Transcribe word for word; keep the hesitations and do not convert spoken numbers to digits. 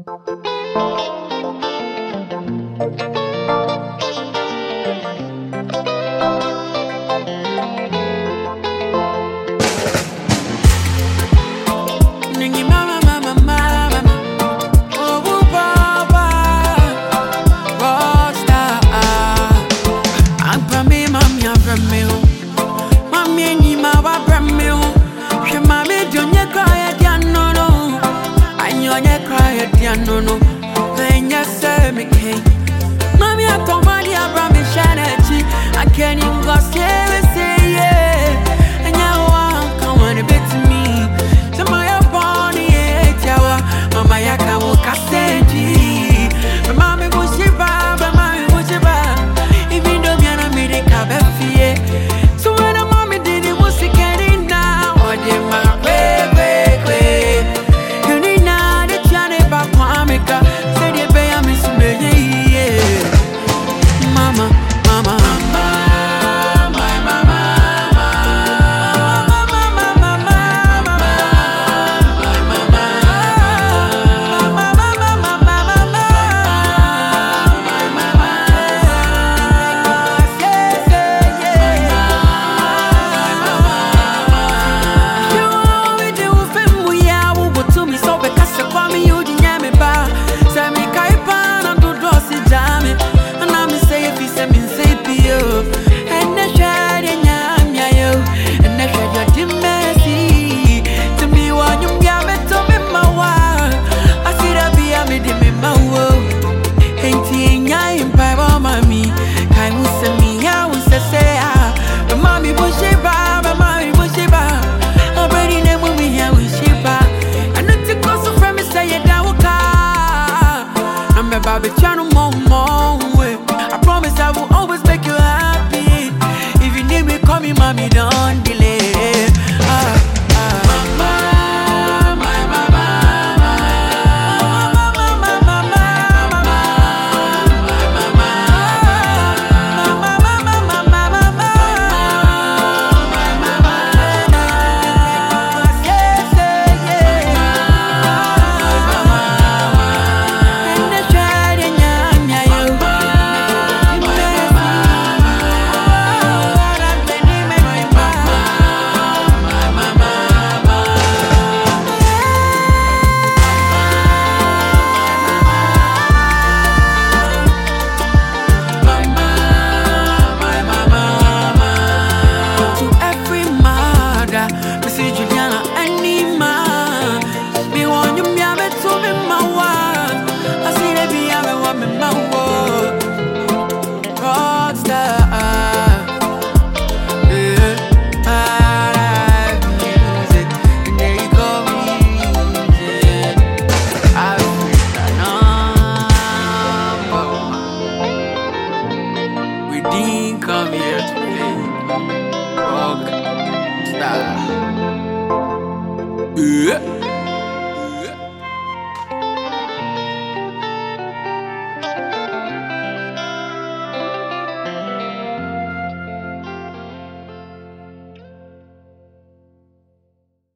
No, no, then you say me king. Mommy, I told my dear brother, I can't even go say, say, yeah. And now I come on a bit to me. So my body, yeah, Mama, I can't walk a stage. But Mammy, was she bad? But Mammy, was she bad? Even though I made a cabin, so when a mommy did it, was she getting now? Or did my way, way, way? Say they pay a miss me, yeah. Mama, mama, mama, my mama, mama, mama, mama, mama, Baby, channel more, more way. I promise I will always make you happy. If you need me, call me, mommy, don't delay. Ah, ah. Mama, my mama, mama, mama, mama, mama, mama, mama, mama, mama, didn't come here to play rock star. Yeah.